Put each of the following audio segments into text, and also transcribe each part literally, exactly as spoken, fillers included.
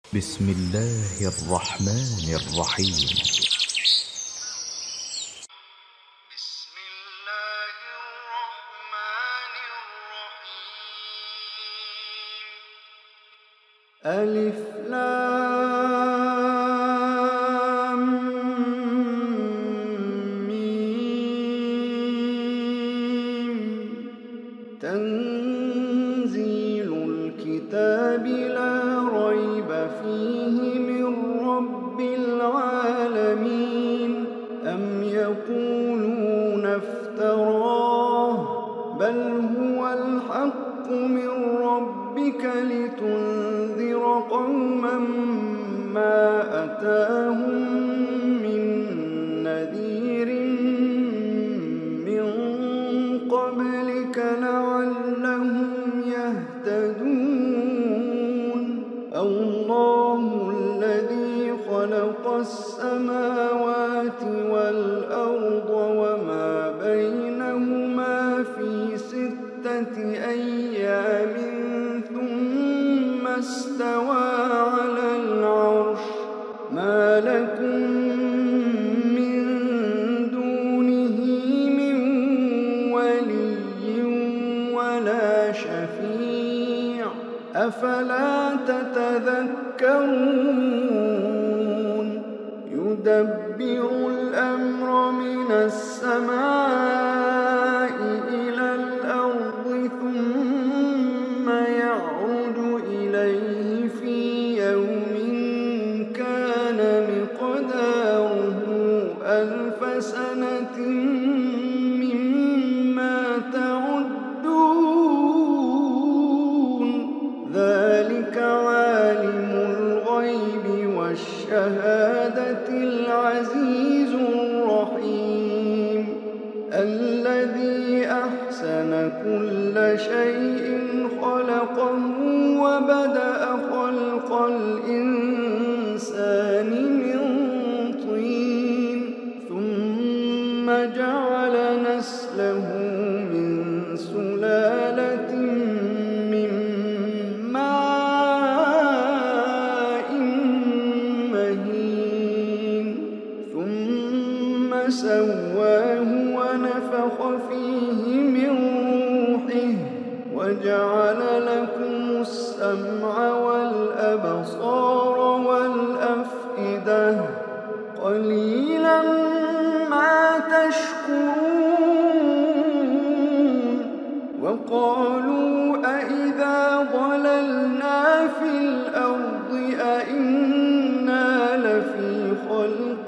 بسم الله الرحمن الرحيم. بسم الله الرحمن الرحيم. ألف لام ميم. تنزيل الكتاب لا ريب فيه من رب العالمين. أم يقولون افتراه بل هو الحق من ربك لتنذر قوما ما أتاهم من نذير من قبلك لعلهم يهتدون. الله الذي خلق السماوات والأرض وما بينهما في ستة أيام ثم استوى على العرش. ما لكم من دونه من ولي ولا شفيع أفلا تتذكرون. يدبر الأمر من السماء إلى الأرض ثم يعرج إليه في يوم كان مقداره ألف سنة مما تعدون. ذلك عالم الغيب والشهادة العزيز الرحيم. الذي أحسن كل شيء خلقه وبدأ خلق الإنسان من طين ثم جعل نسله من سلالة من ماء مهين ثم سواه ونفخ فيه من روحه وجعل لكم السمع والأبصار والأفئدة قليلا ما تشكرون. وقالوا أإذا ضللنا في الأرض أإنا لفي خلق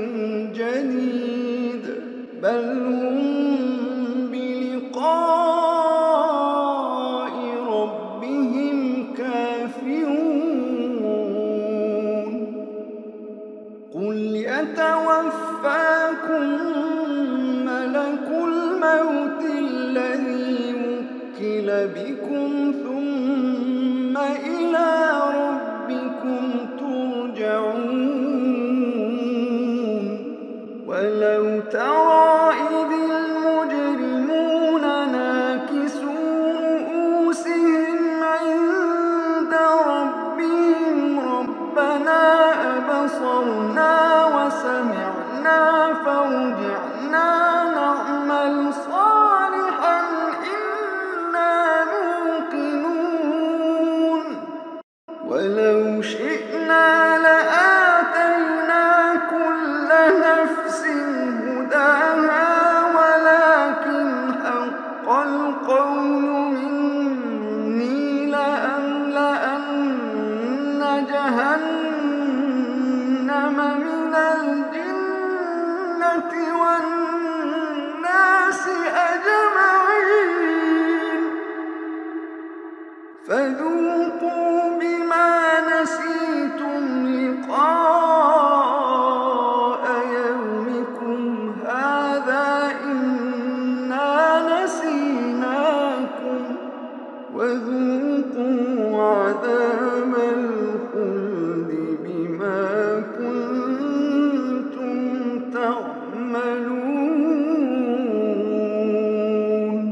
جديد بل هم بلقاء ربهم كافرون. قل يتوفاكم ملك الموت الذي وكل بكم ثم إلى ربكم ترجعون. ولو ترى إذ المجرمون ناكسوا رؤوسهم عند ربهم ربنا أبصرنا وسمعنا فارجعنا نعمل صالحا إنا موقنون. ولو شئنا لآتينا كل نفس هداها ولكن حق القول مني لأملأن جهنم من الجنة والناس أجمعين. فذوقوا بما نسيتم لقاء يومكم هذا إنا نسيناكم وذوقوا عذاب الخلد بما كنتم تعملون.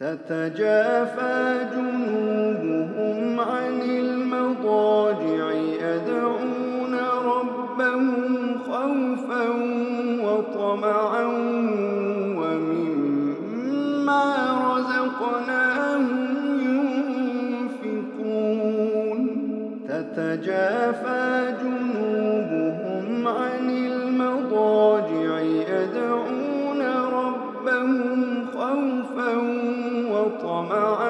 تتجافى جنوبهم عن المضاجع يدعون ربهم خوفا وطمعا ومما رزقناهم ينفقون تتجافى جنوبهم عن المضاجع يدعون ربهم خوفا وطمعا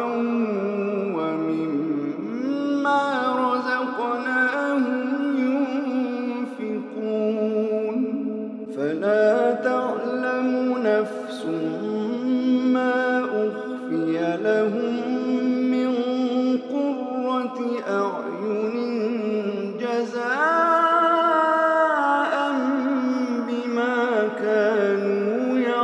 ومما رزقناهم ينفقون فلا تعلم نفس ما أخفي لهم من قرة أعين جزاء بما كانوا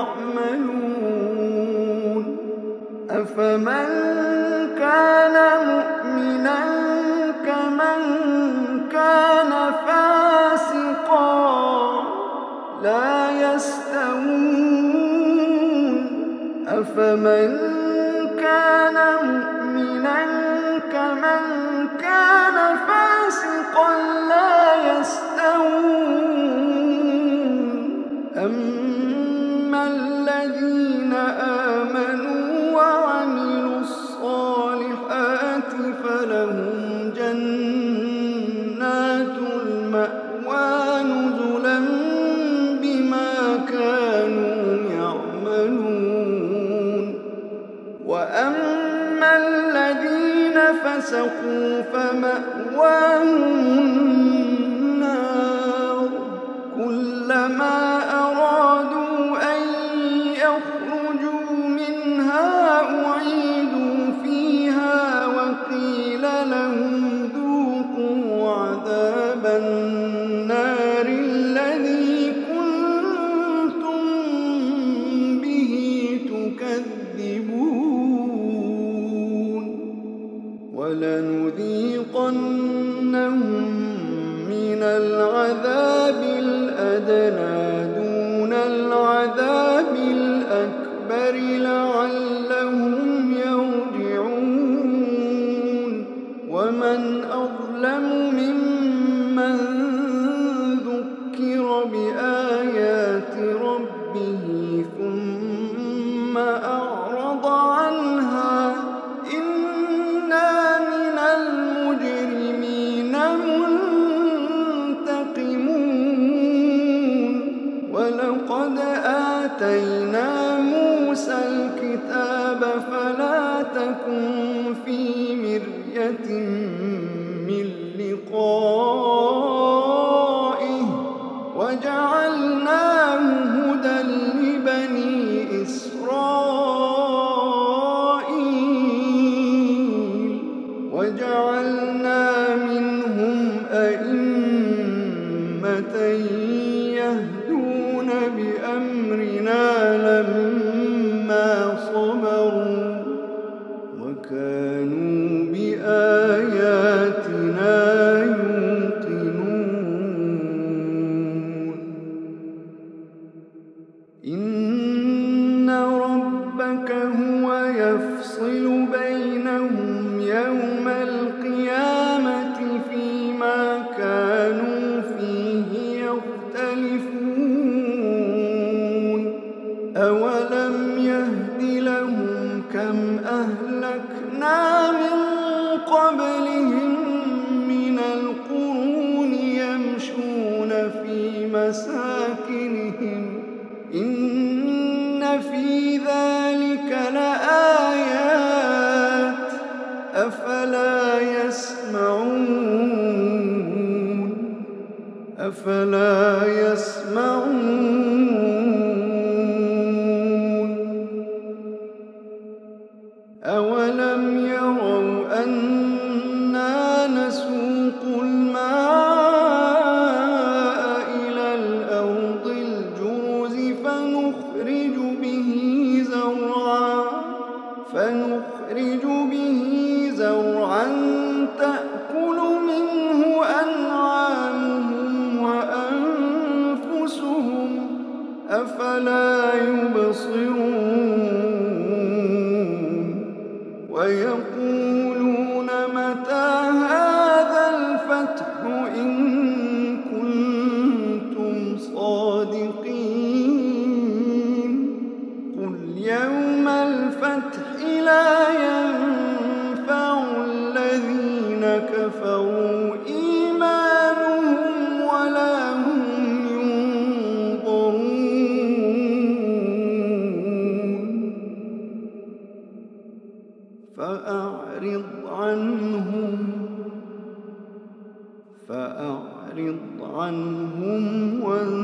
يعملون أفمن كان مؤمنا كمن كان فاسقا لا يستوون أفمن كان مؤمنا كمن كان فاسقا لا يستوون أما الذين آمنوا وعملوا الصالحات فلهم جنات المأوى نزلا بما كانوا يعملون وأما الذين فسقوا فمأواهم النار كلما أرادوا أن يخرجوا منها أعيدوا فيها وقيل لهم ذوقوا عذاب النار الذي كنتم به تكذبون ولنذيقنهم من العذاب الأدنى دون العذاب الأكبر لعلهم يرجعون ومن أظلم ممن ذكر بآيات ربه ثم أعرض عنها إنا من المجرمين منتقمون ولقد آتينا موسى الكتاب فلا تكن في مرية من لقائه وجعلناه هدى لبني إسرائيل وجعلنا منهم أئمة يهدون بأمرنا لما صبروا وكانوا بآياتنا يوقنون إن ربك هو يفصل بينهم يوم القيامة فيما كانوا فيه يختلفون أولم يهد لهم كم أهلكنا من قبلهم من القرون يمشون في مساكنهم إن في ذلك لآيات أفلا يسمعون أفلا يسمعون أولم يروا أنا نسوق الماء إلى الأرض الجرز فنخرج به زرعا فنخرج به زرعا تأكل منه أنعامهم وأنفسهم كفروا إيمانهم ولا هم ينظرون فأعرض عنهم فأعرض عنهم